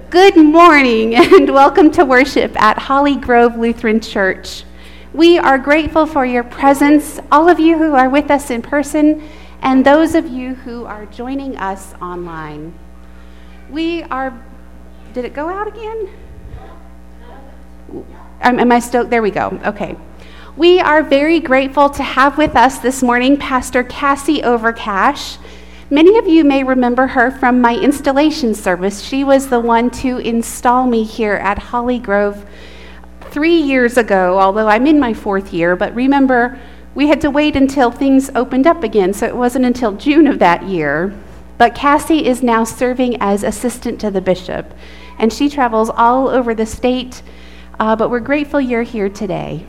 Good morning and welcome to worship at Holly Grove Lutheran Church. We are grateful for your presence, all of you who are with us in person and those of you who are joining us online. Did it go out again? Am I still, there we go, okay. We are very grateful to have with us this morning Pastor Cassie Overcash. Many of you may remember her from my installation service. She was the one to install me here at Holly Grove 3 years ago, although I'm in my 4th year. But remember, we had to wait until things opened up again, so it wasn't until June of that year. But Cassie is now serving as assistant to the bishop, and she travels all over the state, but we're grateful you're here today.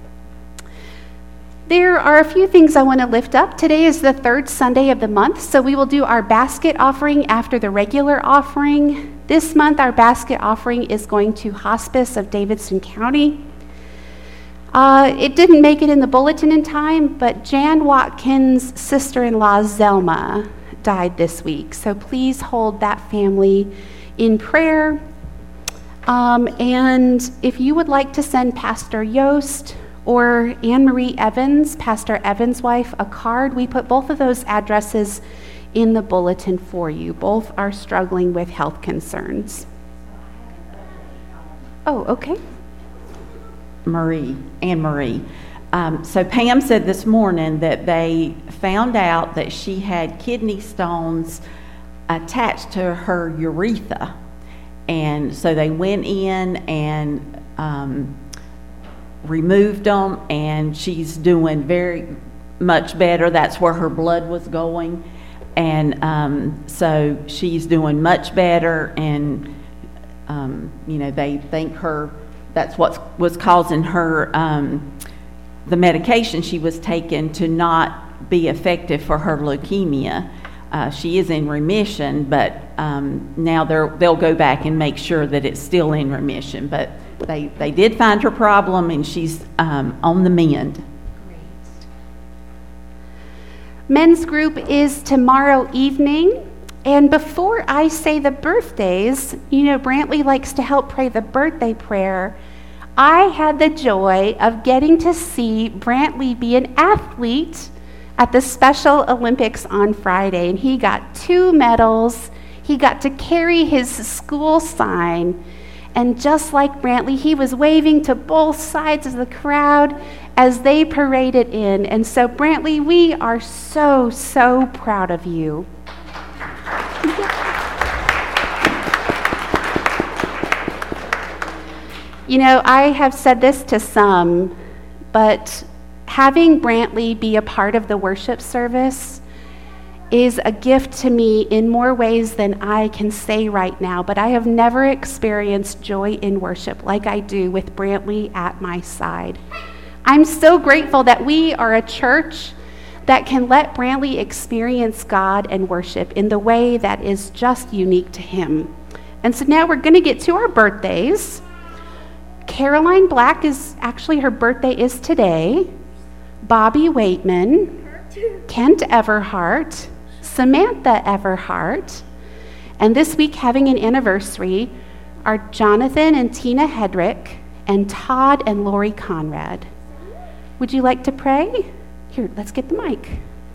There are a few things I want to lift up. Today is the 3rd Sunday of the month, so we will do our basket offering after the regular offering. This month, our basket offering is going to Hospice of Davidson County. It didn't make it in the bulletin in time, but Jan Watkins' sister-in-law, Zelma, died this week, so please hold that family in prayer. And if you would like to send Pastor Yost or Anne-Marie Evans, Pastor Evans' wife, a card, we put both of those addresses in the bulletin for you. Both are struggling with health concerns. Oh, okay. Anne-Marie. So Pam said this morning that they found out that she had kidney stones attached to her urethra. And so they went in and removed them, and she's doing very much better. That's where her blood was going, and so she's doing much better. And they think that's what was causing her the medication she was taking to not be effective for her leukemia. She is in remission, but now they'll go back and make sure that it's still in remission. But they did find her problem, and she's on the mend. Great. Men's group is tomorrow evening. And before I say the birthdays, Brantley likes to help pray the birthday prayer. I had the joy of getting to see Brantley be an athlete at the Special Olympics on Friday, and he got 2 medals. He got to carry his school sign, and just like Brantley, he was waving to both sides of the crowd as they paraded in. And so, Brantley, we are so, so proud of you. I have said this to some, but having Brantley be a part of the worship service is a gift to me in more ways than I can say right now, but I have never experienced joy in worship like I do with Brantley at my side. I'm so grateful that we are a church that can let Brantley experience God and worship in the way that is just unique to him. And so now we're going to get to our birthdays. Caroline Black her birthday is today. Bobby Waitman, Kent Everhart, Samantha Everhart, and this week having an anniversary are Jonathan and Tina Hedrick and Todd and Lori Conrad. Would you like to pray? Here, let's get the mic.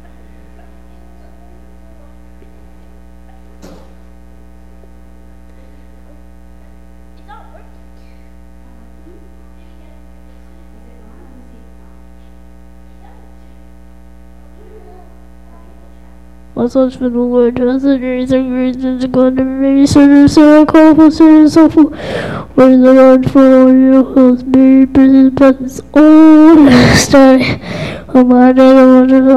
Let's watch for the Lord to us and grace and grace and to God and many sinners so call for sinners so full. Where is the Lord for all your hosts? Mary, prison, presence, all stay. Oh my day, I want to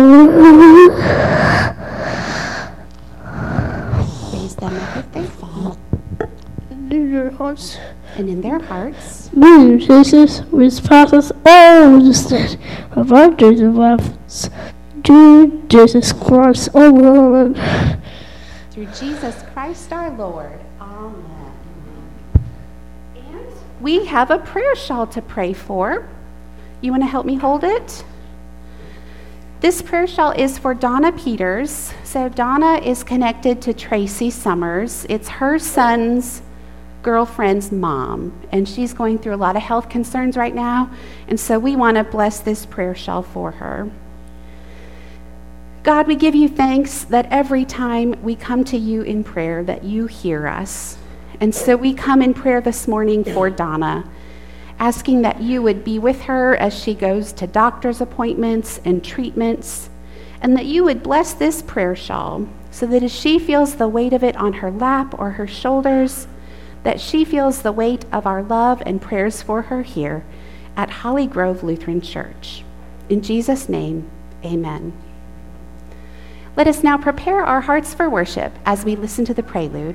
Raise them up if they fall. And in their hearts. And in their hearts. Many Jesus, which passes all understand of our days and lives. Through Jesus Christ, amen. Through Jesus Christ our Lord, amen. And we have a prayer shawl to pray for. You want to help me hold it? This prayer shawl is for Donna Peters. So Donna is connected to Tracy Summers. It's her son's girlfriend's mom, and she's going through a lot of health concerns right now, and so we want to bless this prayer shawl for her. God, we give you thanks that every time we come to you in prayer that you hear us. And so we come in prayer this morning for Donna, asking that you would be with her as she goes to doctor's appointments and treatments, and that you would bless this prayer shawl so that as she feels the weight of it on her lap or her shoulders, that she feels the weight of our love and prayers for her here at Holly Grove Lutheran Church. In Jesus' name, amen. Let us now prepare our hearts for worship as we listen to the prelude.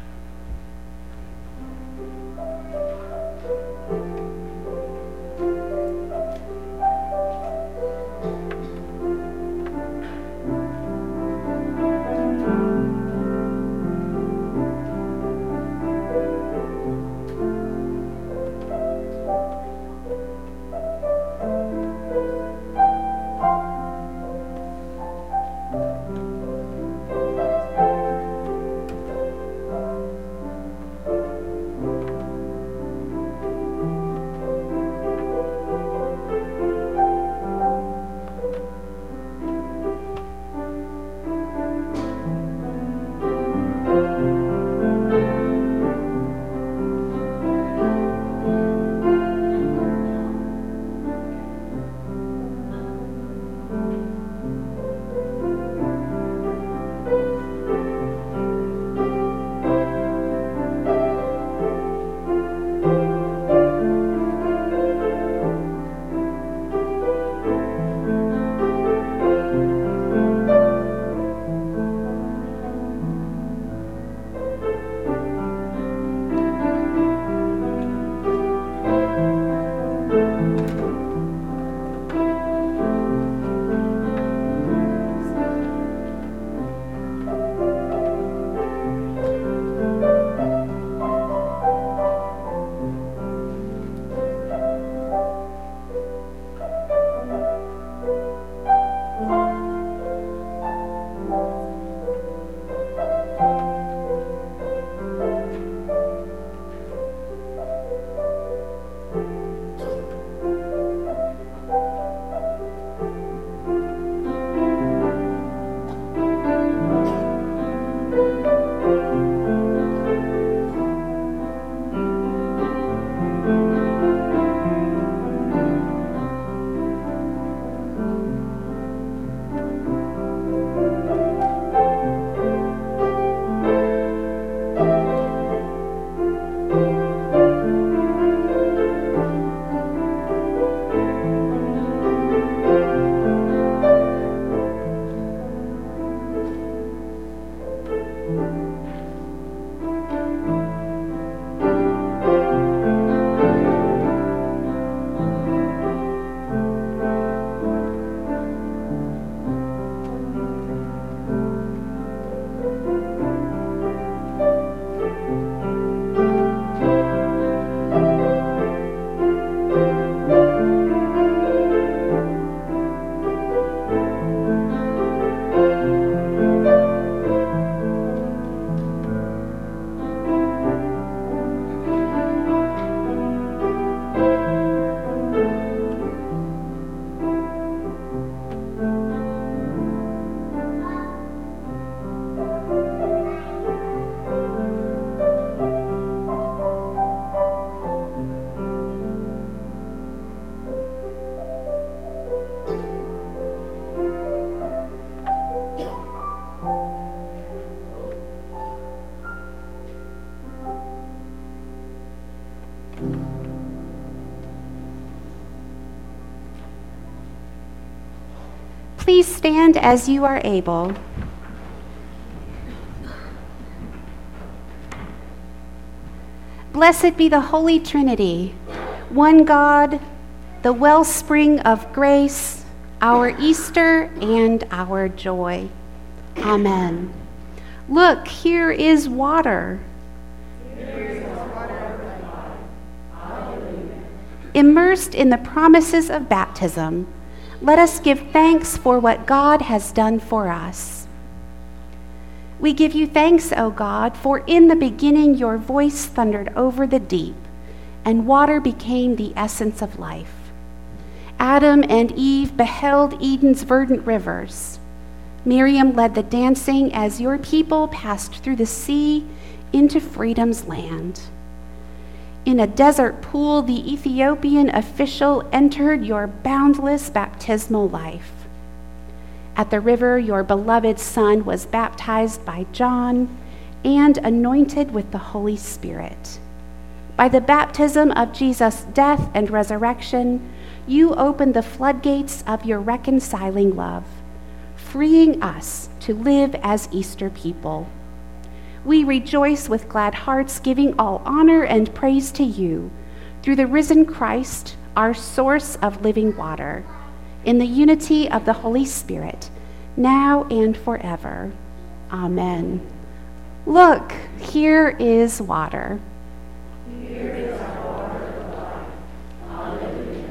Please stand as you are able. Blessed be the Holy Trinity, one God, the wellspring of grace, our Easter and our joy. Amen. Look, here is water. Immersed in the promises of baptism, let us give thanks for what God has done for us. We give you thanks, O God, for in the beginning your voice thundered over the deep, and water became the essence of life. Adam and Eve beheld Eden's verdant rivers. Miriam led the dancing as your people passed through the sea into freedom's land. In a desert pool, the Ethiopian official entered your boundless baptismal life. At the river, your beloved Son was baptized by John and anointed with the Holy Spirit. By the baptism of Jesus' death and resurrection, you opened the floodgates of your reconciling love, freeing us to live as Easter people. We rejoice with glad hearts, giving all honor and praise to you through the risen Christ, our source of living water, in the unity of the Holy Spirit, now and forever. Amen. Look, here is water. Here is our water of life. Hallelujah.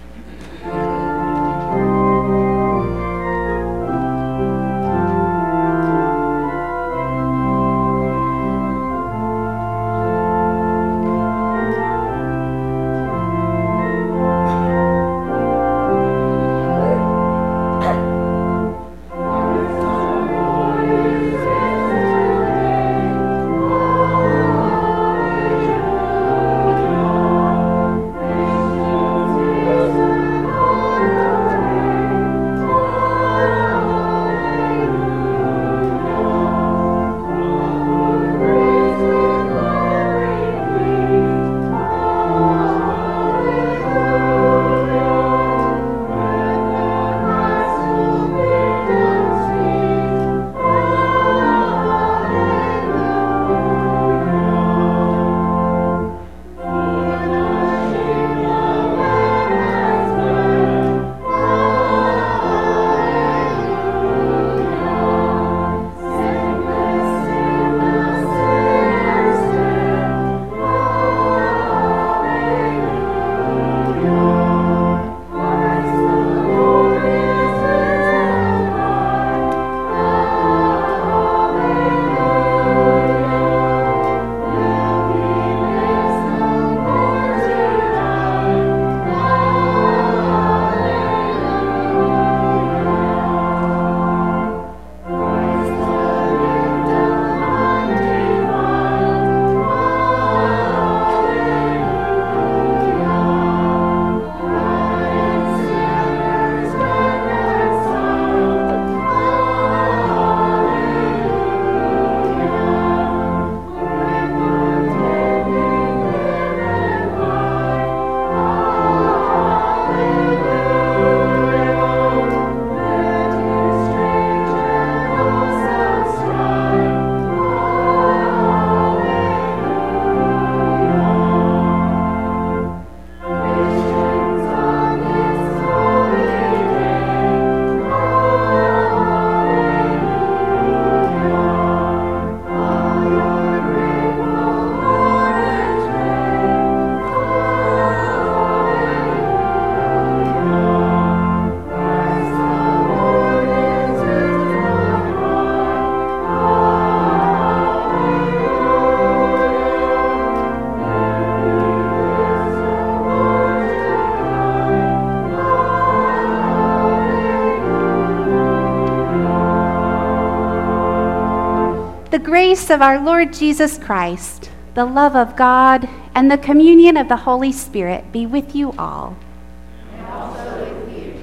The grace of our Lord Jesus Christ, the love of God, and the communion of the Holy Spirit be with you all. And also with you.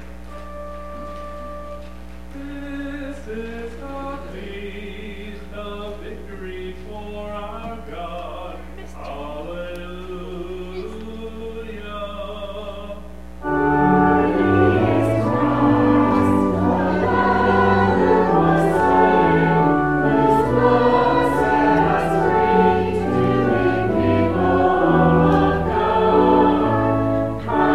This is the feast of victory for our God. Hallelujah. Hallelujah.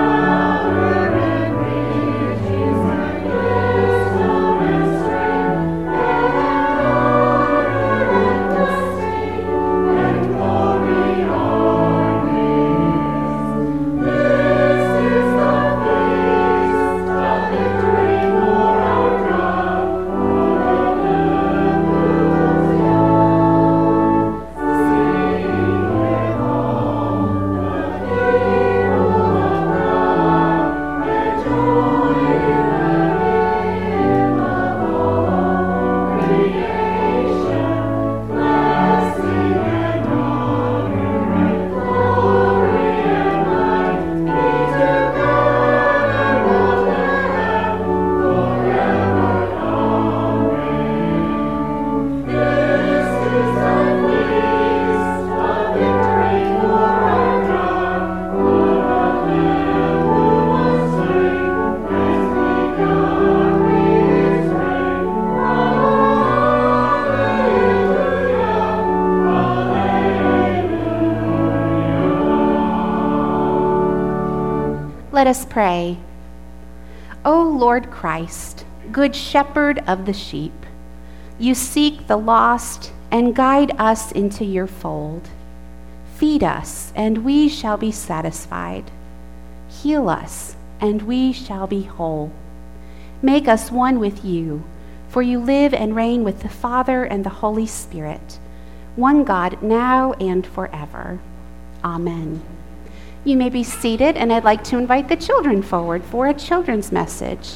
Let us pray. O Lord Christ, good shepherd of the sheep, you seek the lost and guide us into your fold. Feed us, and we shall be satisfied. Heal us, and we shall be whole. Make us one with you, for you live and reign with the Father and the Holy Spirit, one God, now and forever. Amen. You may be seated, and I'd like to invite the children forward for a children's message.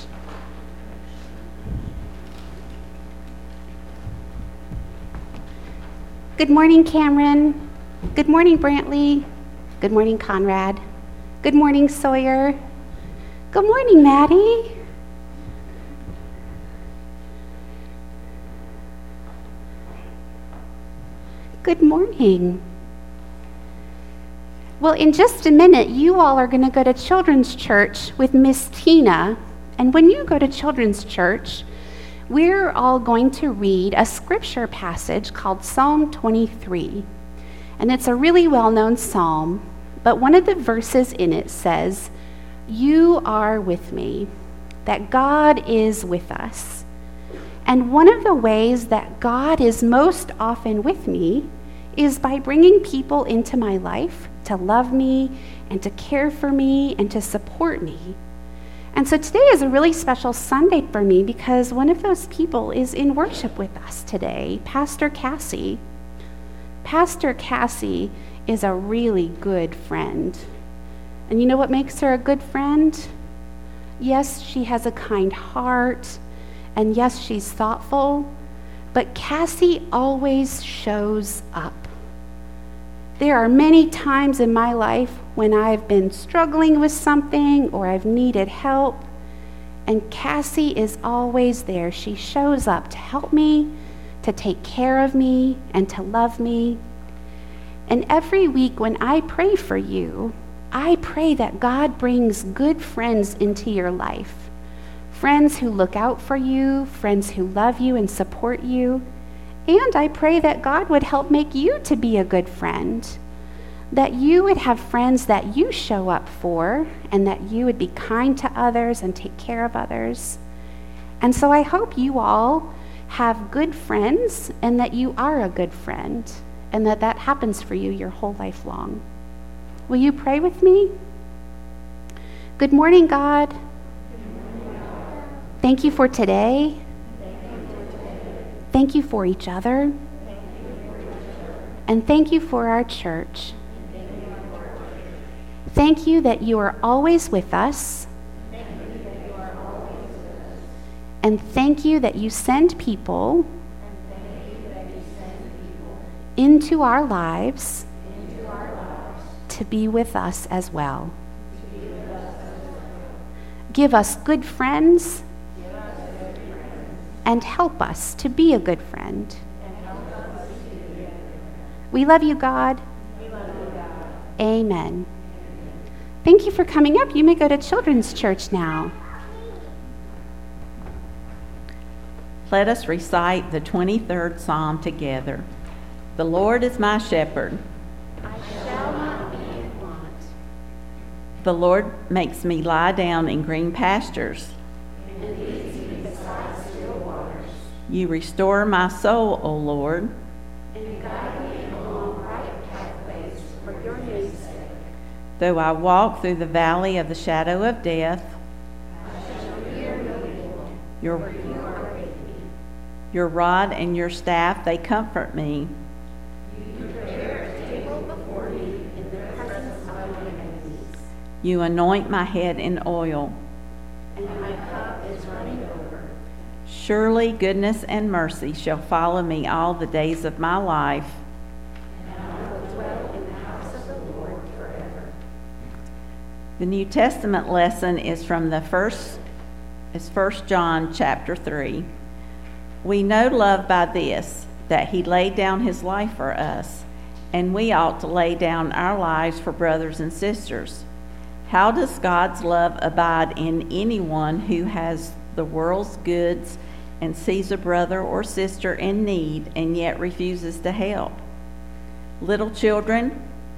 Good morning, Cameron. Good morning, Brantley. Good morning, Conrad. Good morning, Sawyer. Good morning, Maddie. Good morning. Well, in just a minute, you all are going to go to children's church with Miss Tina. And when you go to children's church, we're all going to read a scripture passage called Psalm 23. And it's a really well-known psalm, but one of the verses in it says, "You are with me," that God is with us. And one of the ways that God is most often with me is by bringing people into my life to love me and to care for me and to support me. And so today is a really special Sunday for me because one of those people is in worship with us today, Pastor Cassie. Pastor Cassie is a really good friend. And you know what makes her a good friend? Yes, she has a kind heart, and yes, she's thoughtful, but Cassie always shows up. There are many times in my life when I've been struggling with something or I've needed help, and Cassie is always there. She shows up to help me, to take care of me, and to love me. And every week when I pray for you, I pray that God brings good friends into your life. Friends who look out for you, friends who love you and support you. And I pray that God would help make you to be a good friend, that you would have friends that you show up for, and that you would be kind to others and take care of others. And so I hope you all have good friends and that you are a good friend and that that happens for you your whole life long. Will you pray with me? Good morning, God. Thank you for today. Thank you for each other. And thank you for our church. Thank you that you are always with us. And thank you that you send people into our lives to be with us as well. Give us good friends and help us to be a good friend. We love you, God. Amen. Thank you for coming up. You may go to children's church now. Let us recite the 23rd Psalm together. The Lord is my shepherd. I shall not be in want. The Lord makes me lie down in green pastures. And leads me beside still waters. You restore my soul, O Lord. And guide me along right pathways for your name's sake. Though I walk through the valley of the shadow of death, I shall fear no evil, your, for you are with me. your rod and your staff, they comfort me. You prepare a table before me in the presence of my enemies. You anoint my head in oil. And my cup is running over. Surely goodness and mercy shall follow me all the days of my life. And I will dwell in the house of the Lord forever. The New Testament lesson is from 1 John chapter 3. We know love by this, that he laid down his life for us, and we ought to lay down our lives for brothers and sisters. How does God's love abide in anyone who has the world's goods and sees a brother or sister in need and yet refuses to help? Little children,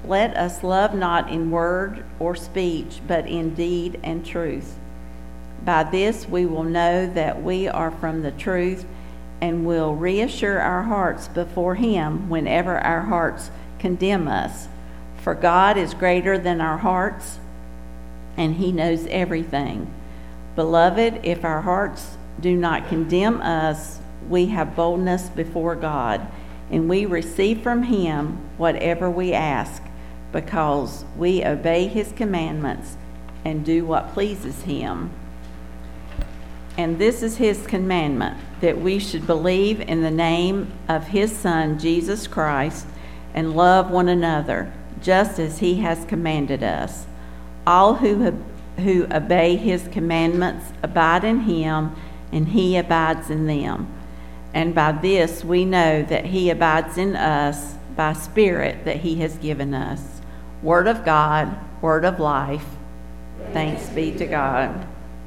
let us love not in word or speech, but in deed and truth. By this we will know that we are from the truth, and will reassure our hearts before him whenever our hearts condemn us. For God is greater than our hearts, and he knows everything. Beloved, if our hearts do not condemn us, we have boldness before God, and we receive from him whatever we ask, because we obey his commandments and do what pleases him. And this is his commandment, that we should believe in the name of his Son, Jesus Christ, and love one another, just as he has commanded us. All who obey his commandments abide in him, and he abides in them. And by this we know that he abides in us by Spirit that he has given us. Word of God, word of life. Thanks be to God.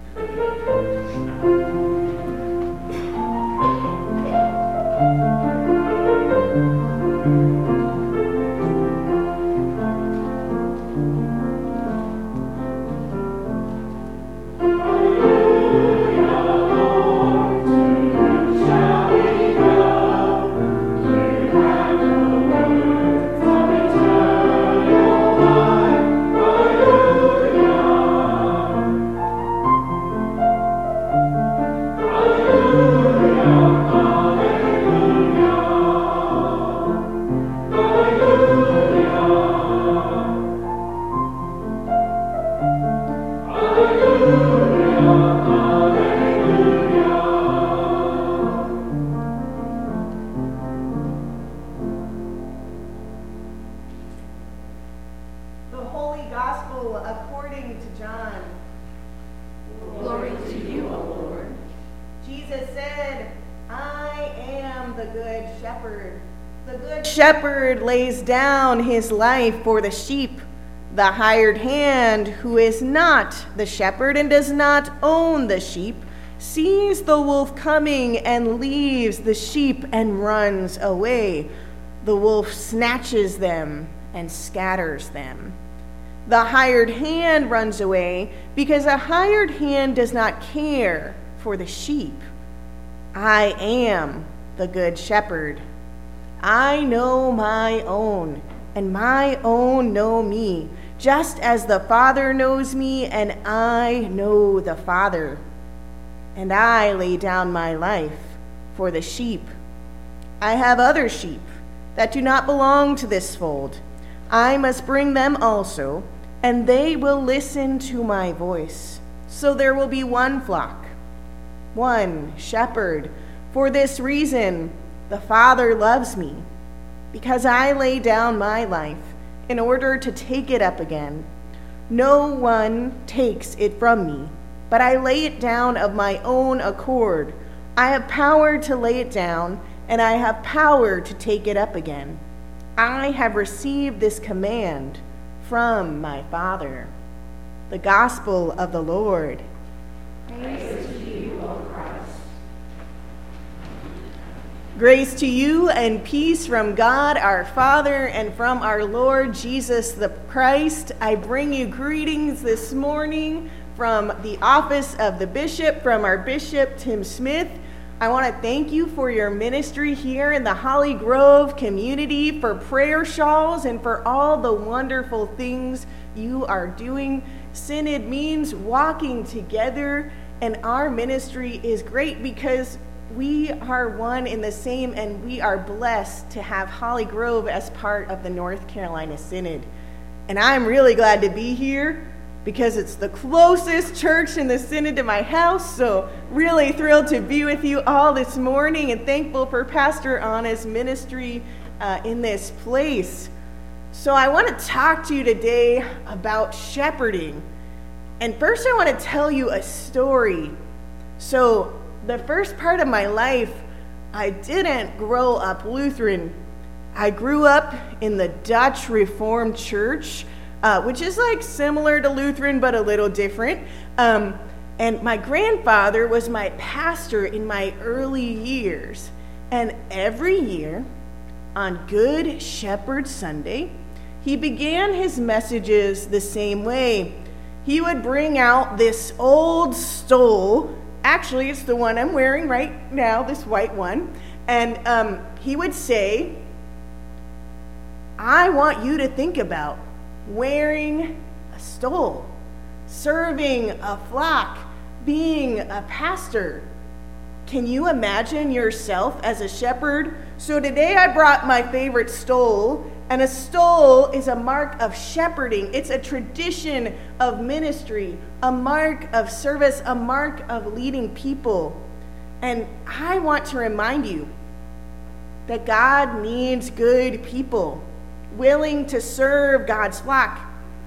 Shepherd lays down his life for the sheep. The hired hand, who is not the shepherd and does not own the sheep, sees the wolf coming and leaves the sheep and runs away. The wolf snatches them and scatters them. The hired hand runs away because a hired hand does not care for the sheep. I am the good shepherd. I know my own, and my own know me, just as the Father knows me, and I know the Father. And I lay down my life for the sheep. I have other sheep that do not belong to this fold. I must bring them also, and they will listen to my voice. So there will be one flock, one shepherd. For this reason, the Father loves me, because I lay down my life in order to take it up again. No one takes it from me, but I lay it down of my own accord. I have power to lay it down, and I have power to take it up again. I have received this command from my Father. The gospel of the Lord. Praise to you, O Christ. Grace to you and peace from God our Father and from our Lord Jesus the Christ. I bring you greetings this morning from the office of the bishop, from our Bishop Tim Smith. I want to thank you for your ministry here in the Holly Grove community, for prayer shawls, and for all the wonderful things you are doing. Synod means walking together, and our ministry is great because we are one in the same, and we are blessed to have Holly Grove as part of the North Carolina Synod. And I'm really glad to be here because it's the closest church in the Synod to my house, so really thrilled to be with you all this morning and thankful for Pastor Anna's ministry in this place. So I want to talk to you today about shepherding. And first I want to tell you a story. So the first part of my life, I didn't grow up Lutheran. I grew up in the Dutch Reformed Church, which is like similar to Lutheran, but a little different. And my grandfather was my pastor in my early years. And every year, on Good Shepherd Sunday, he began his messages the same way. He would bring out this old stole. Actually, it's the one I'm wearing right now, this white one. And he would say, I want you to think about wearing a stole, serving a flock, being a pastor. Can you imagine yourself as a shepherd? So today I brought my favorite stole, and a stole is a mark of shepherding. It's a tradition of ministry, a mark of service, a mark of leading people. And I want to remind you that God needs good people willing to serve God's flock.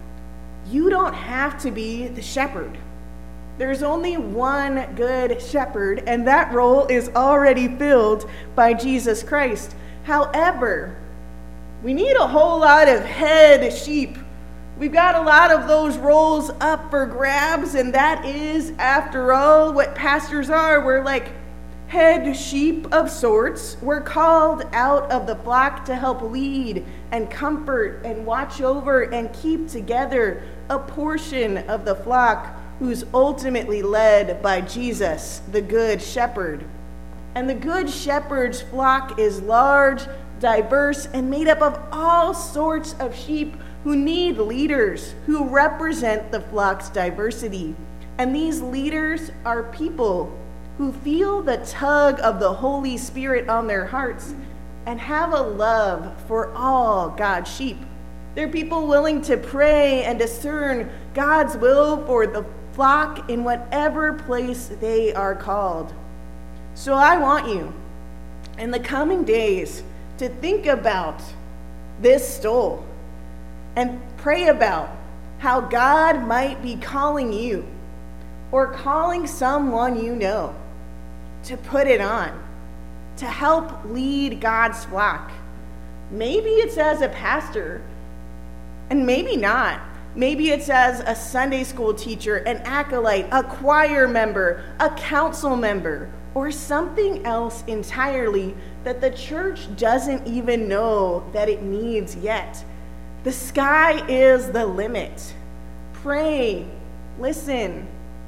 You don't have to be the shepherd. There's only one good shepherd, and that role is already filled by Jesus Christ. However, we need a whole lot of head sheep. We've got a lot of those roles up for grabs, and that is, after all, what pastors are. We're like head sheep of sorts. We're called out of the flock to help lead and comfort and watch over and keep together a portion of the flock who's ultimately led by Jesus, the Good Shepherd. And the Good Shepherd's flock is large, diverse, and made up of all sorts of sheep who need leaders who represent the flock's diversity. And these leaders are people who feel the tug of the Holy Spirit on their hearts and have a love for all God's sheep. They're people willing to pray and discern God's will for the flock in whatever place they are called. So I want you, in the coming days, to think about this stole and pray about how God might be calling you or calling someone you know to put it on, to help lead God's flock. Maybe it's as a pastor, and maybe not. Maybe it's as a Sunday school teacher, an acolyte, a choir member, a council member, or something else entirely that the church doesn't even know that it needs yet. The sky is the limit. Pray, listen,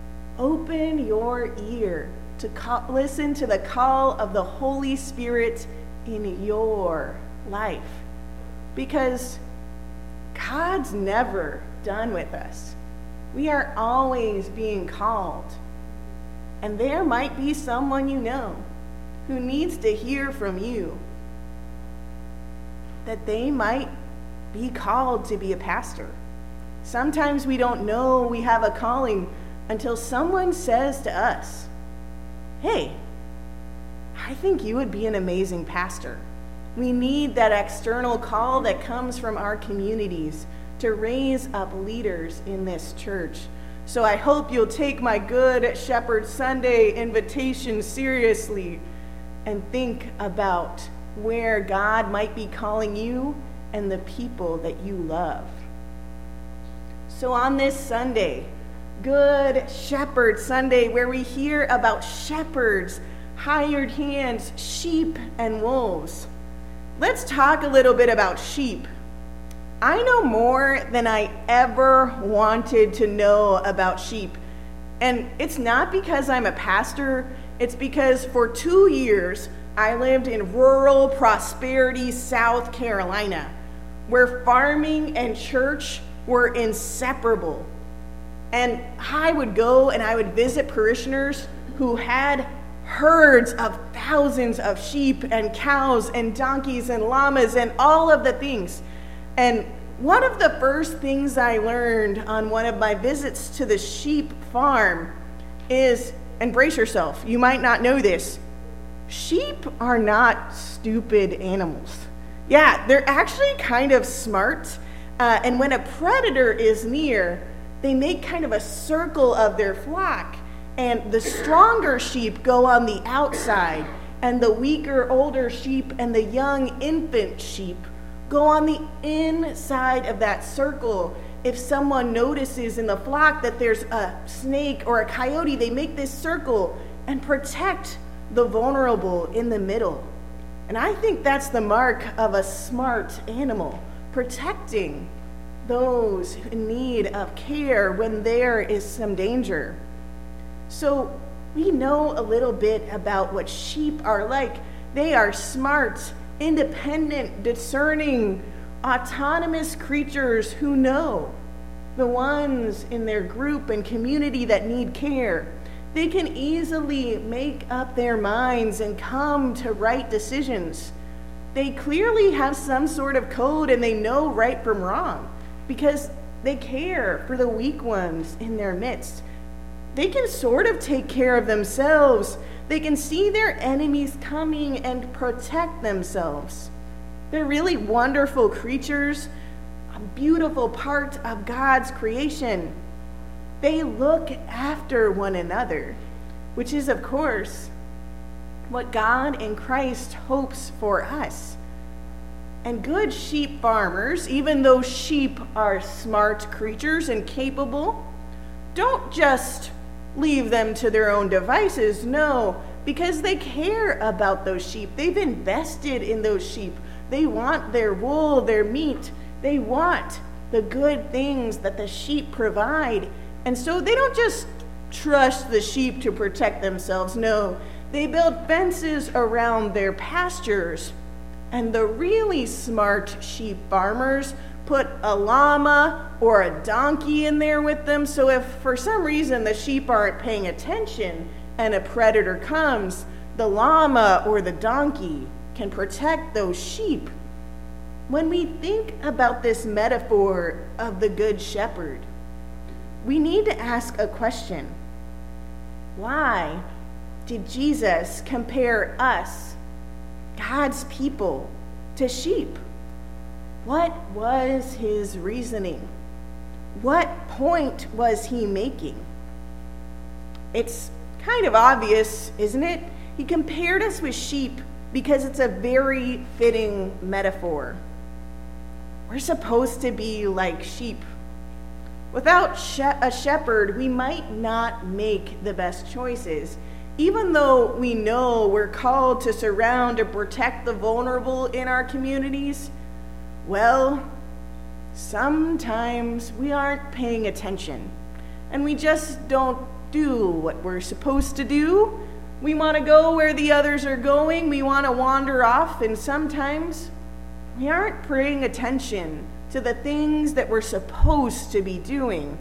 open your ear to listen to the call of the Holy Spirit in your life. Because God's never done with us. We are always being called. And there might be someone you know who needs to hear from you that they might be called to be a pastor. Sometimes we don't know we have a calling until someone says to us, hey, I think you would be an amazing pastor. We need that external call that comes from our communities to raise up leaders in this church. So I hope you'll take my Good Shepherd Sunday invitation seriously and think about where God might be calling you and the people that you love. So on this Sunday, Good Shepherd Sunday, where we hear about shepherds, hired hands, sheep, and wolves, let's talk a little bit about sheep. I know more than I ever wanted to know about sheep. And it's not because I'm a pastor, it's because for 2 years I lived in rural Prosperity, South Carolina, where farming and church were inseparable. And I would go and I would visit parishioners who had herds of thousands of sheep and cows and donkeys and llamas and all of the things. And one of the first things I learned on one of my visits to the sheep farm is, and brace yourself, you might not know this, sheep are not stupid animals. Yeah, they're actually kind of smart. And when a predator is near, they make kind of a circle of their flock. And the stronger sheep go on the outside, and the weaker, older sheep and the young infant sheep go on the inside of that circle. If someone notices in the flock that there's a snake or a coyote, they make this circle and protect the vulnerable in the middle. And I think that's the mark of a smart animal, protecting those in need of care when there is some danger. So we know a little bit about what sheep are like. They are smart, independent, discerning, autonomous creatures who know the ones in their group and community that need care. They can easily make up their minds and come to right decisions. They clearly have some sort of code and they know right from wrong because they care for the weak ones in their midst. They can sort of take care of themselves. They can see their enemies coming and protect themselves. They're really wonderful creatures, a beautiful part of God's creation. They look after one another, which is, of course, what God in Christ hopes for us. And good sheep farmers, even though sheep are smart creatures and capable, don't just leave them to their own devices. No, because they care about those sheep. They've invested in those sheep. They want their wool, their meat. They want the good things that the sheep provide. And so they don't just trust the sheep to protect themselves. No, they build fences around their pastures. And the really smart sheep farmers put a llama or a donkey in there with them. So if for some reason the sheep aren't paying attention and a predator comes, the llama or the donkey can protect those sheep. When we think about this metaphor of the Good Shepherd, we need to ask a question. Why did Jesus compare us, God's people, to sheep? What was his reasoning? What point was he making? It's kind of obvious, isn't it? He compared us with sheep because it's a very fitting metaphor. We're supposed to be like sheep. Without a shepherd, we might not make the best choices. Even though we know we're called to surround and protect the vulnerable in our communities, well, sometimes we aren't paying attention and we just don't do what we're supposed to do. We want to go where the others are going. We want to wander off, and sometimes we aren't paying attention to the things that we're supposed to be doing.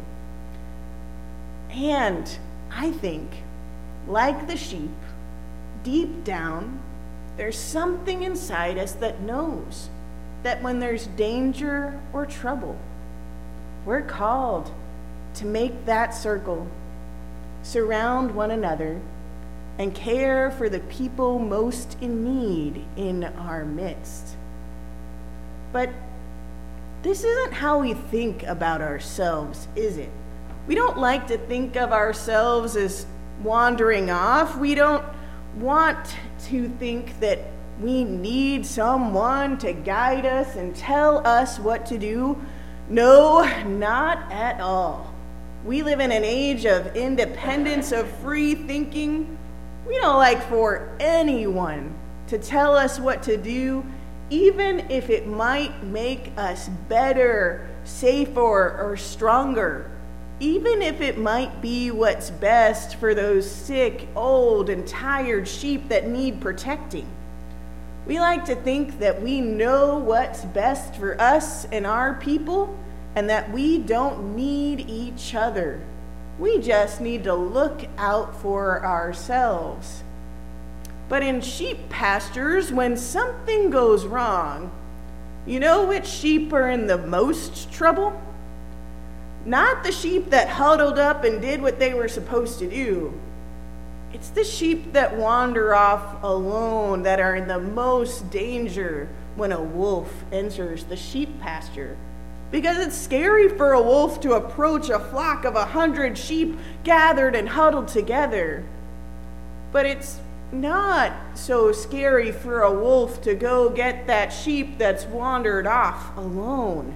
And I think, like the sheep, deep down, there's something inside us that knows that when there's danger or trouble, we're called to make that circle, surround one another, and care for the people most in need in our midst. But this isn't how we think about ourselves, is it? We don't like to think of ourselves as wandering off. We don't want to think that we need someone to guide us and tell us what to do. No, not at all. We live in an age of independence, of free thinking. We don't like for anyone to tell us what to do, even if it might make us better, safer, or stronger. Even if it might be what's best for those sick, old, and tired sheep that need protecting. We like to think that we know what's best for us and our people, and that we don't need each other. We just need to look out for ourselves. But in sheep pastures, when something goes wrong, you know which sheep are in the most trouble? Not the sheep that huddled up and did what they were supposed to do. It's the sheep that wander off alone that are in the most danger when a wolf enters the sheep pasture. Because it's scary for a wolf to approach a flock of 100 sheep gathered and huddled together. But it's not so scary for a wolf to go get that sheep that's wandered off alone.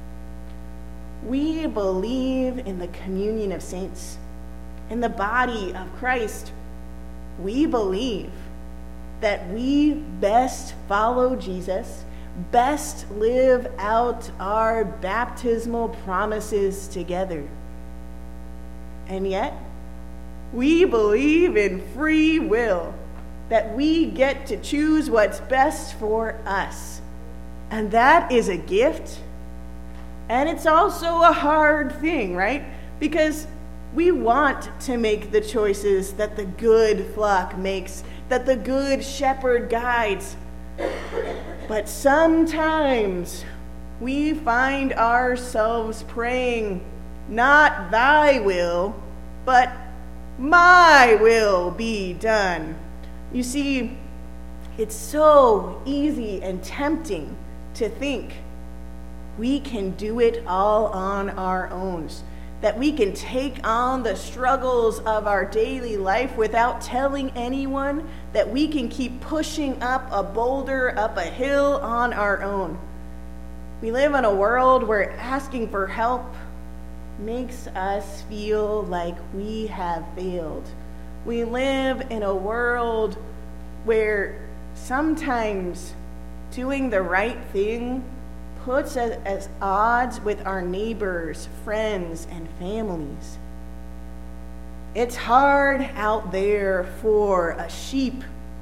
We believe in the communion of saints, in the body of Christ. We believe that we best follow Jesus best live out our baptismal promises together. And yet, we believe in free will, that we get to choose what's best for us. And that is a gift. And it's also a hard thing, right? Because we want to make the choices that the good flock makes, that the good shepherd guides. But sometimes we find ourselves praying, not thy will, but my will be done. You see, it's so easy and tempting to think we can do it all on our own, that we can take on the struggles of our daily life without telling anyone, that we can keep pushing up a boulder, up a hill on our own. We live in a world where asking for help makes us feel like we have failed. We live in a world where sometimes doing the right thing puts us at odds with our neighbors, friends, and families. It's hard out there for a sheep,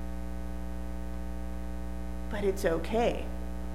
but it's okay.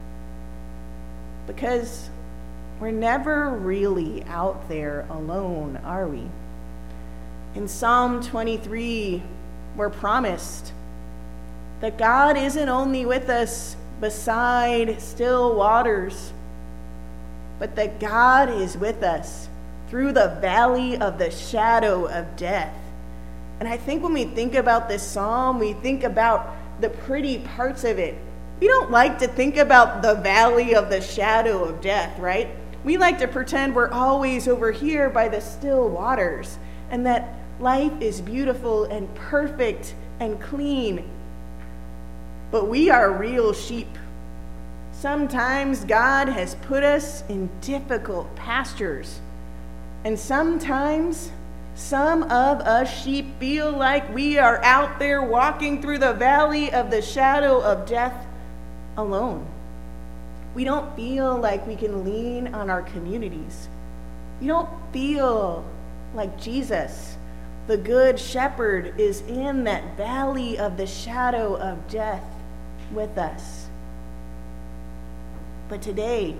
Because we're never really out there alone, are we? In Psalm 23, we're promised that God isn't only with us beside still waters, but that God is with us through the valley of the shadow of death. And I think when we think about this psalm, we think about the pretty parts of it. We don't like to think about the valley of the shadow of death, right? We like to pretend we're always over here by the still waters, and that life is beautiful and perfect and clean. But we are real sheep. Sometimes God has put us in difficult pastures. And sometimes some of us sheep feel like we are out there walking through the valley of the shadow of death alone. We don't feel like we can lean on our communities. We don't feel like Jesus, the good shepherd, is in that valley of the shadow of death with us. But today,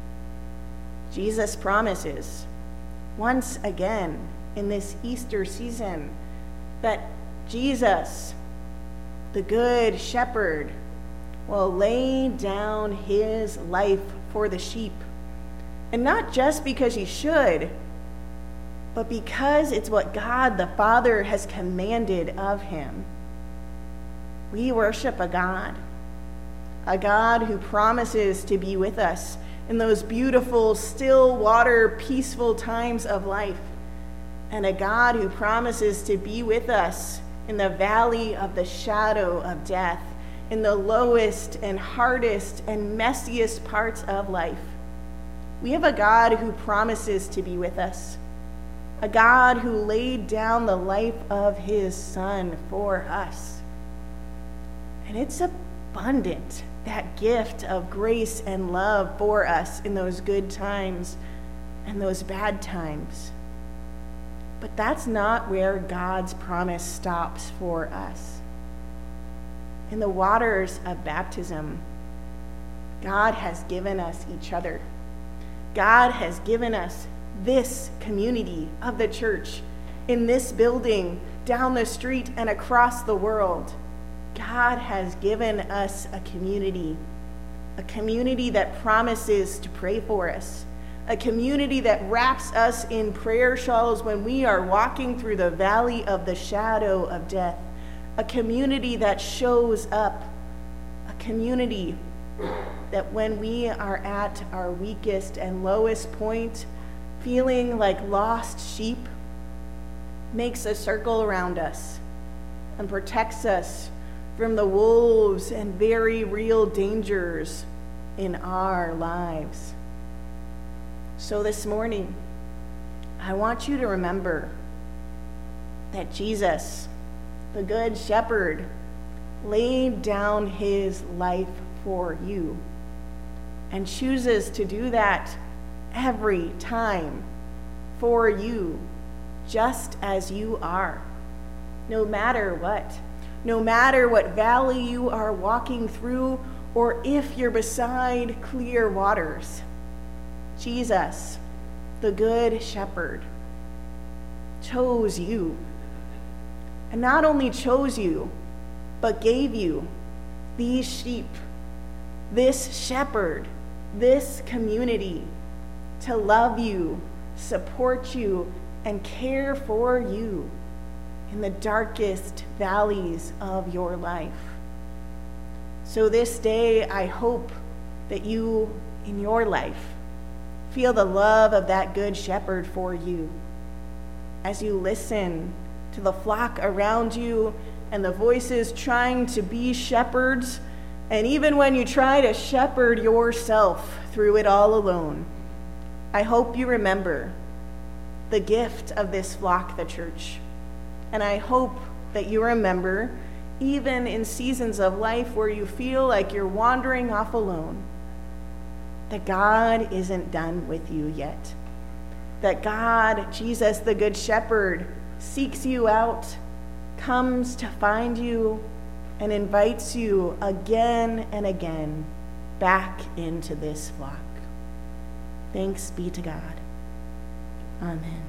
Jesus promises, once again in this Easter season, that Jesus, the good shepherd, will lay down his life for the sheep. And not just because he should, but because it's what God the Father has commanded of him. We worship a God who promises to be with us in those beautiful, still water, peaceful times of life, and a God who promises to be with us in the valley of the shadow of death, in the lowest and hardest and messiest parts of life. We have a God who promises to be with us, a God who laid down the life of his Son for us. And it's abundant, that gift of grace and love for us in those good times and those bad times. But that's not where God's promise stops for us. In the waters of baptism, God has given us each other. God has given us this community of the church in this building, down the street, and across the world. God has given us a community that promises to pray for us, a community that wraps us in prayer shawls when we are walking through the valley of the shadow of death, a community that shows up, a community that when we are at our weakest and lowest point, feeling like lost sheep, makes a circle around us and protects us from the wolves and very real dangers in our lives. So this morning, I want you to remember that Jesus, the Good Shepherd, laid down his life for you. and chooses to do that every time for you, just as you are. No matter what valley you are walking through, or if you're beside clear waters, Jesus, the Good Shepherd, chose you. And not only chose you, but gave you these sheep, this shepherd, this community to love you, support you, and care for you in the darkest valleys of your life. So this day, I hope that you, in your life, feel the love of that Good Shepherd for you as you listen to the flock around you and the voices trying to be shepherds, and even when you try to shepherd yourself through it all alone. I hope you remember the gift of this flock, the church. And I hope that you remember, even in seasons of life where you feel like you're wandering off alone, that God isn't done with you yet. That God, Jesus the Good Shepherd, seeks you out, comes to find you, and invites you again and again back into this flock. Thanks be to God. Amen.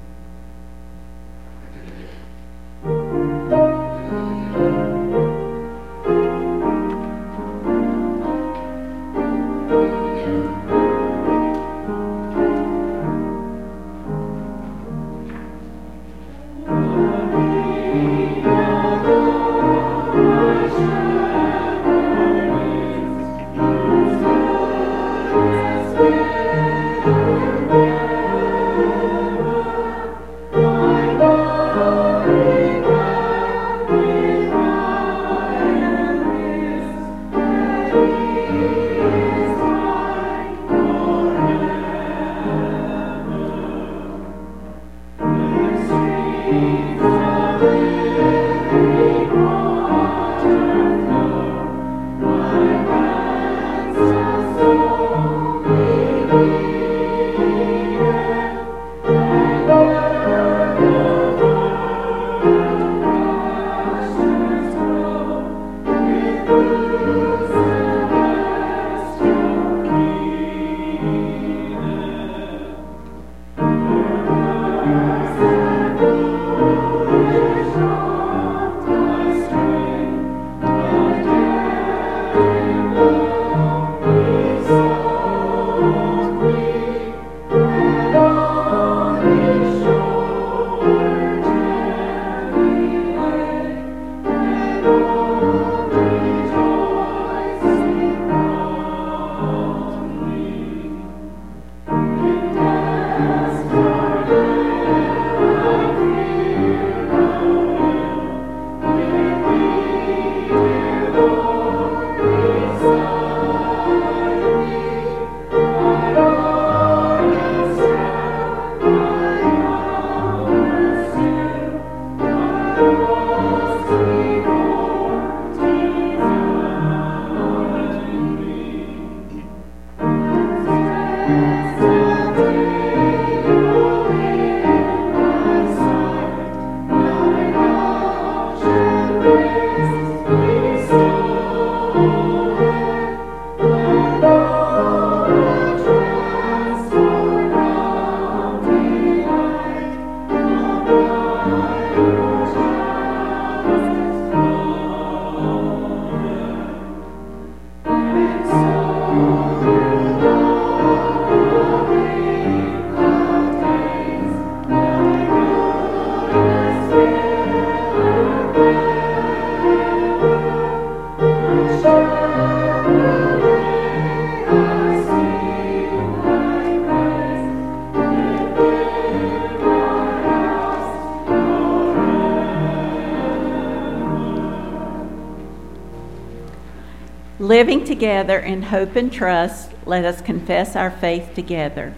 Living together in hope and trust, let us confess our faith together.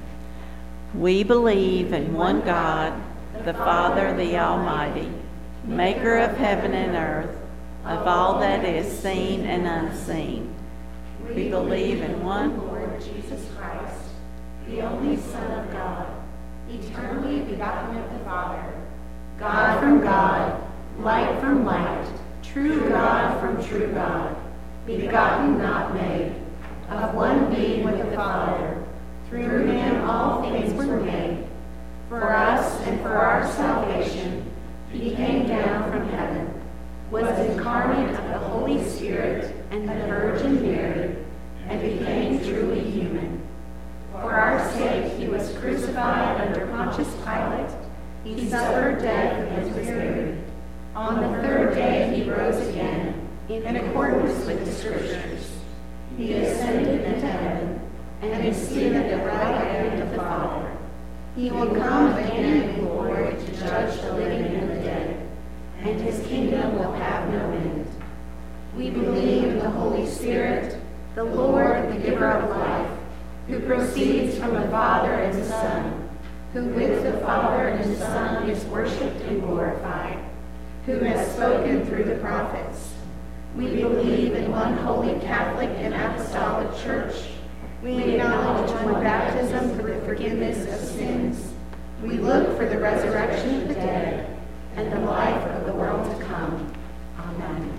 We believe in one God, the Father, the Almighty, maker of heaven and earth, of all that is seen and unseen. We believe in one Lord Jesus Christ, the only Son of God, eternally begotten of the Father, God from God, light from light, true God from true God, begotten, not made, of one being with the Father. Through him all things were made. For us and for our salvation, he came down from heaven, was incarnate of the Holy Spirit and the Virgin Mary, and became truly human. For our sake he was crucified under Pontius Pilate. He suffered death and was buried. On the third day he rose again, in accordance with the Scriptures. He ascended into heaven, and is seated at the right hand of the Father. He will come again in glory to judge the living and the dead, and his kingdom will have no end. We believe in the Holy Spirit, the Lord, the giver of life, who proceeds from the Father and the Son, who with the Father and the Son is worshipped and glorified, who has spoken through the prophets. We believe in one holy Catholic and Apostolic Church. We acknowledge one baptism for the forgiveness of sins. We look for the resurrection of the dead and the life of the world to come. Amen.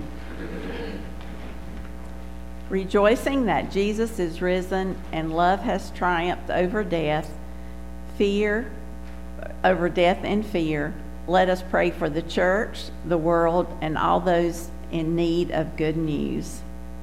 Rejoicing that Jesus is risen and love has triumphed over death and fear, let us pray for the church, the world, and all those in need of good news.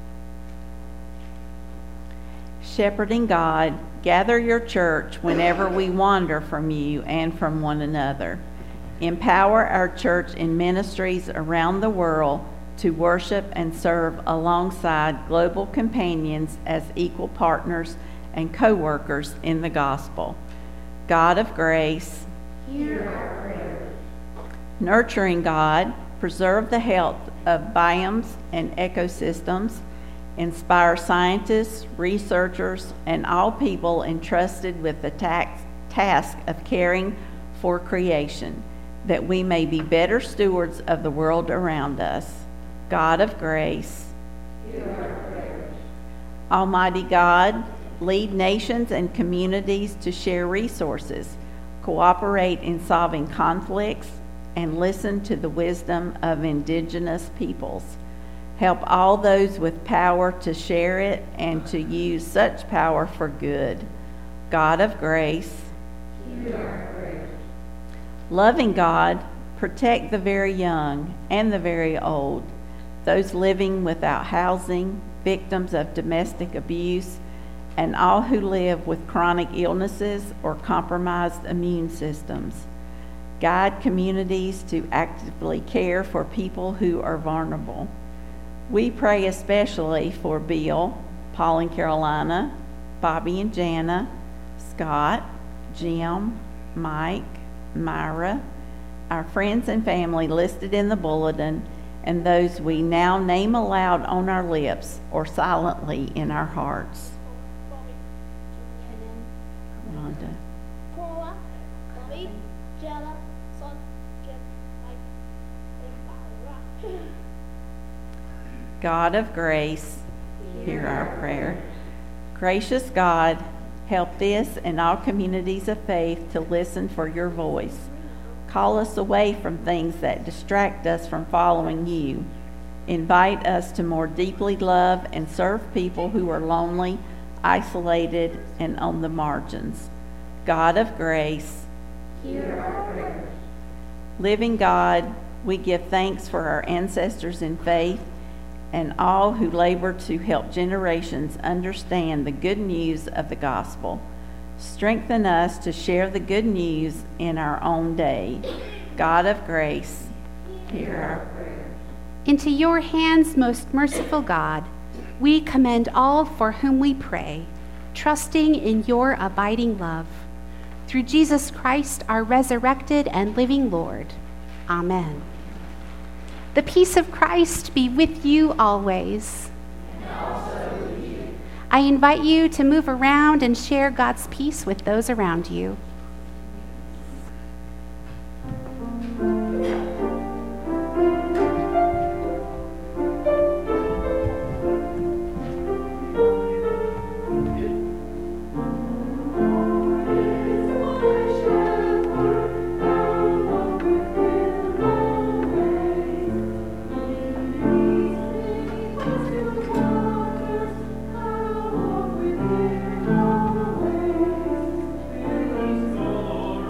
Shepherding God, gather your church whenever we wander from you and from one another. Empower our church in ministries around the world to worship and serve alongside global companions as equal partners and co-workers in the gospel. God of grace, Hear our prayer. Nurturing God, preserve the health of biomes and ecosystems. Inspire scientists, researchers, and all people entrusted with the task of caring for creation, that we may be better stewards of the world around us. God of grace, Hear our prayer. Almighty God, lead nations and communities to share resources, cooperate in solving conflicts, and listen to the wisdom of indigenous peoples. Help all those with power to share it and to use such power for good. God of grace, Hear our prayer. Loving God, protect the very young and the very old, those living without housing, victims of domestic abuse, and all who live with chronic illnesses or compromised immune systems. Guide communities to actively care for people who are vulnerable. We pray especially for Bill, Paul and Carolina, Bobby and Jana, Scott, Jim, Mike, Myra, our friends and family listed in the bulletin, and those we now name aloud on our lips or silently in our hearts. Rhonda. Paula, Bobby, Jella, Son, Jim, Mike, and Barbara. God of grace, hear our prayer. Gracious God, help this and all communities of faith to listen for your voice. Call us away from things that distract us from following you. Invite us to more deeply love and serve people who are lonely, isolated, and on the margins. God of grace, Hear our prayer. living God, we give thanks for our ancestors in faith and all who labor to help generations understand the good news of the gospel. Strengthen us to share the good news in our own day. God of grace, hear our prayer. Into your hands, most merciful God, we commend all for whom we pray, trusting in your abiding love. Through Jesus Christ, our resurrected and living Lord. Amen. The peace of Christ be with you always. And also with you. I invite you to move around and share God's peace with those around you.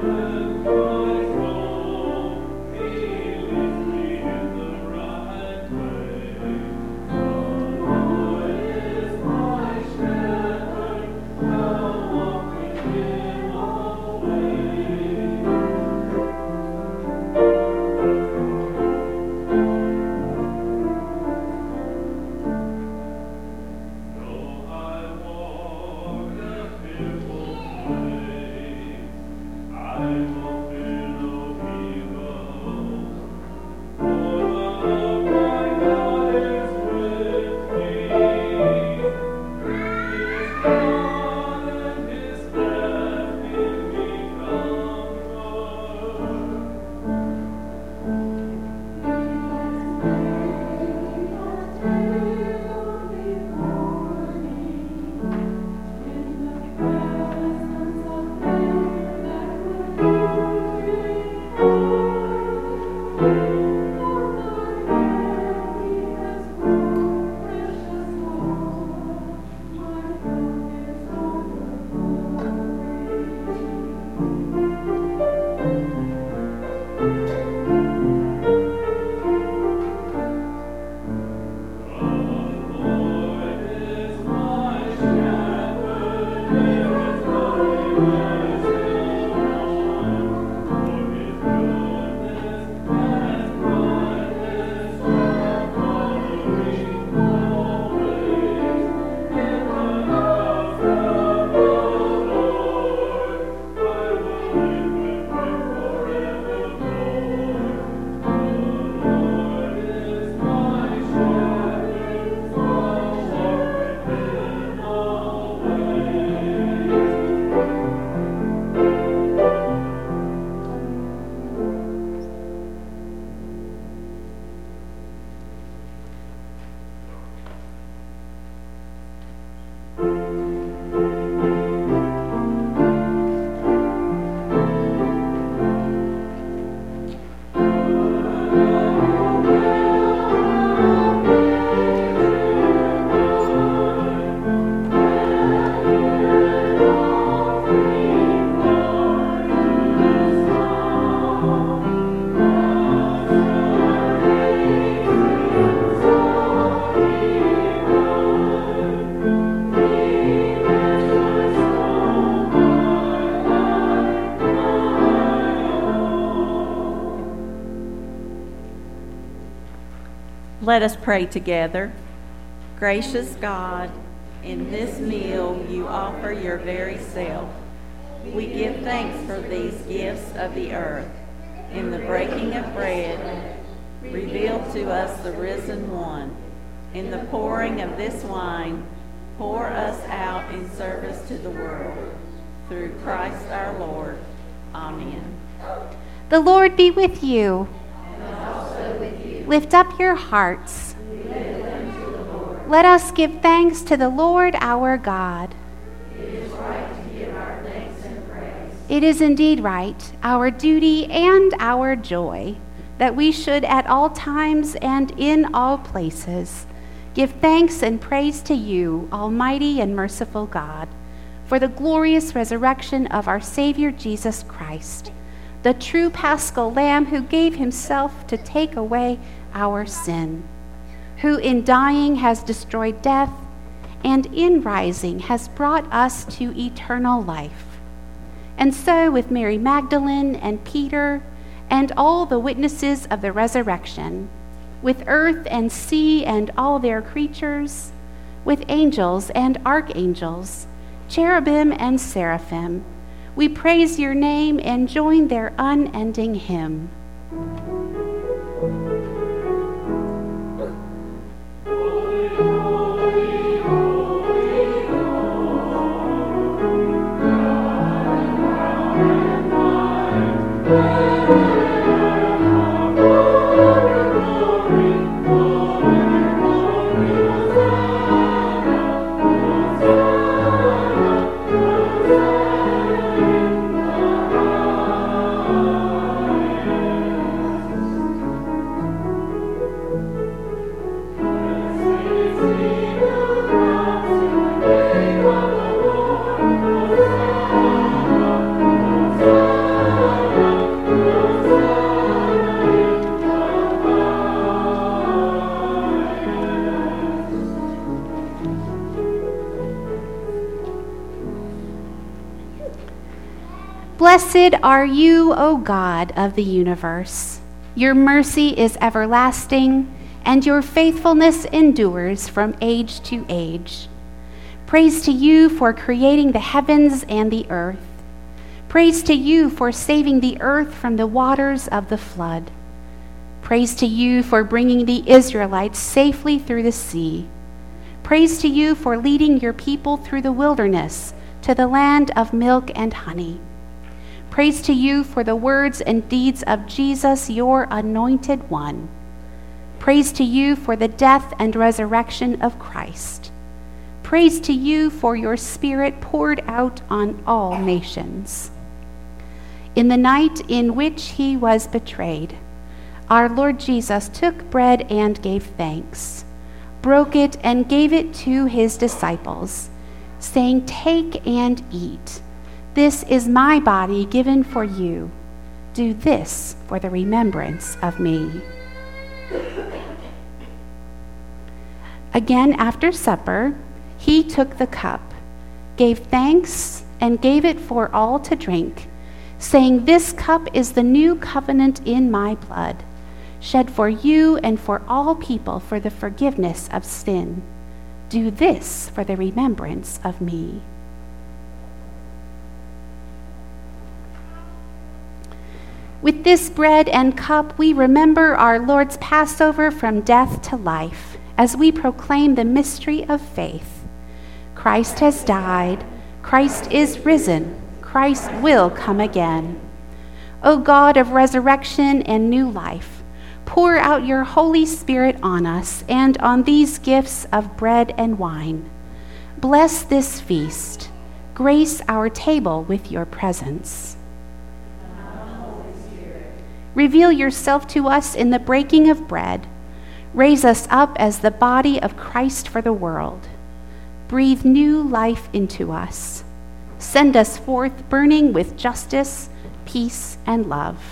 Let us pray together. Gracious God, in this meal you offer your very self. We give thanks for these gifts of the earth. In the breaking of bread, reveal to us the risen one. In the pouring of this wine, pour us out in service to the world. Through Christ our Lord. Amen. The Lord be with you. And also with you. Lift up your hearts. We lift them to the Lord. Let us give thanks to the Lord our God. It is right to give our thanks and praise. It is indeed right, our duty and our joy, that we should at all times and in all places give thanks and praise to you, Almighty and merciful God, for the glorious resurrection of our Savior Jesus Christ, the true Paschal Lamb who gave himself to take away our sin, who in dying has destroyed death and in rising has brought us to eternal life. And so with Mary Magdalene and Peter and all the witnesses of the resurrection, with earth and sea and all their creatures, with angels and archangels, cherubim and seraphim, we praise your name and join their unending hymn. Blessed are you, O God of the universe. Your mercy is everlasting, and your faithfulness endures from age to age. Praise to you for creating the heavens and the earth. Praise to you for saving the earth from the waters of the flood. Praise to you for bringing the Israelites safely through the sea. Praise to you for leading your people through the wilderness to the land of milk and honey. Praise to you for the words and deeds of Jesus, your anointed one. Praise to you for the death and resurrection of Christ. Praise to you for your Spirit poured out on all nations. In the night in which he was betrayed, our Lord Jesus took bread and gave thanks, broke it and gave it to his disciples, saying, "Take and eat. This is my body given for you. Do this for the remembrance of me." Again, after supper, he took the cup, gave thanks, and gave it for all to drink, saying, "This cup is the new covenant in my blood, shed for you and for all people for the forgiveness of sin. Do this for the remembrance of me." With this bread and cup, we remember our Lord's Passover from death to life, as we proclaim the mystery of faith. Christ has died. Christ is risen. Christ will come again. O God of resurrection and new life, pour out your Holy Spirit on us and on these gifts of bread and wine. Bless this feast. Grace our table with your presence. Reveal yourself to us in the breaking of bread. Raise us up as the body of Christ for the world. Breathe new life into us. Send us forth burning with justice, peace, and love.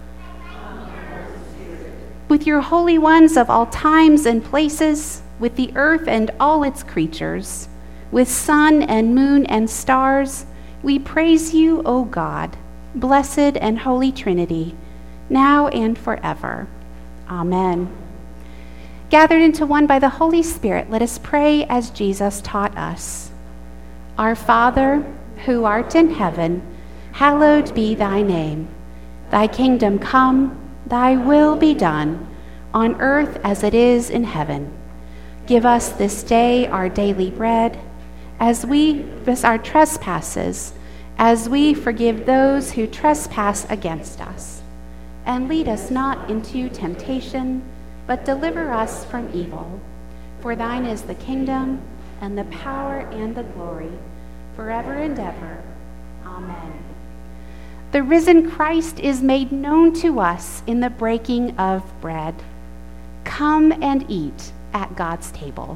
With your holy ones of all times and places, with the earth and all its creatures, with sun and moon and stars, we praise you, O God, blessed and holy Trinity, now and forever. Amen. Gathered into one by the Holy Spirit, let us pray as Jesus taught us. Our Father, who art in heaven, hallowed be thy name. Thy kingdom come, thy will be done, on earth as it is in heaven. Give us this day our daily bread, as our trespasses, as we forgive those who trespass against us. And lead us not into temptation, but deliver us from evil. For thine is the kingdom, and the power, and the glory, forever and ever. Amen. The risen Christ is made known to us in the breaking of bread. Come and eat at God's table.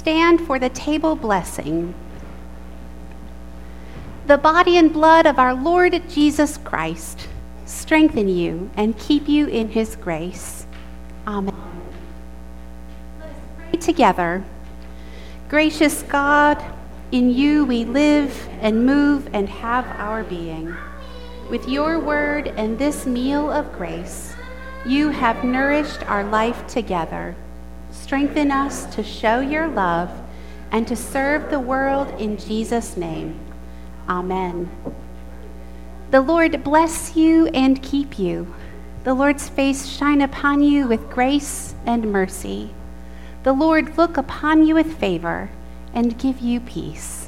stand for the table blessing. The body and blood of our Lord Jesus Christ strengthen you and keep you in his grace. Amen. Let us pray together. Gracious God, in you we live and move and have our being. With your word and this meal of grace, you have nourished our life together. Strengthen us to show your love and to serve the world in Jesus' name. Amen. The Lord bless you and keep you. The Lord's face shine upon you with grace and mercy. The Lord look upon you with favor and give you peace.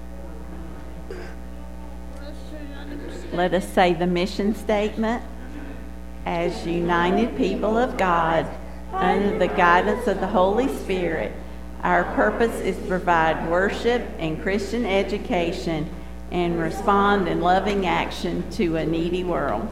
Let us say the mission statement. As united people of God, under the guidance of the Holy Spirit, our purpose is to provide worship and Christian education and respond in loving action to a needy world.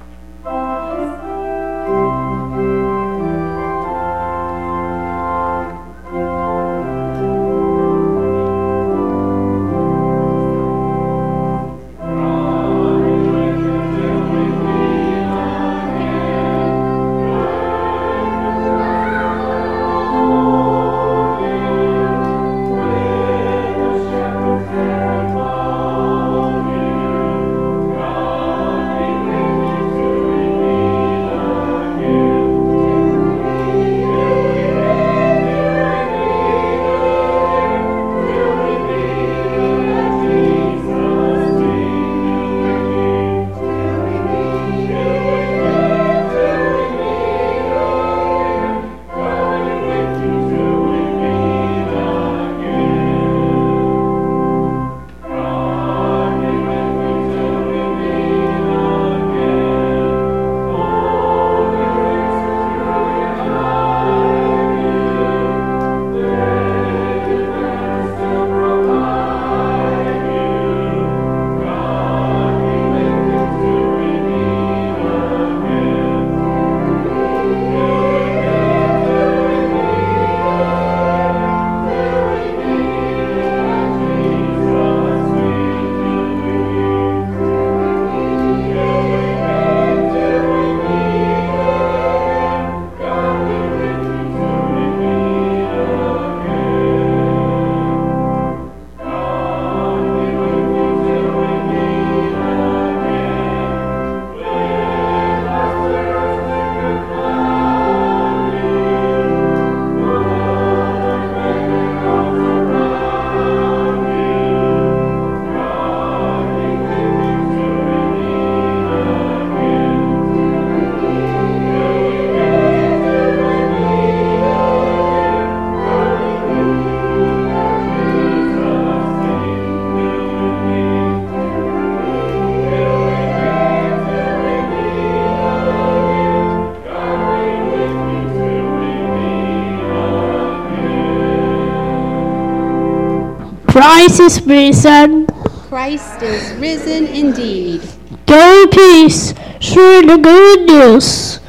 Christ is risen. Christ is risen indeed. Go in peace, share the good news.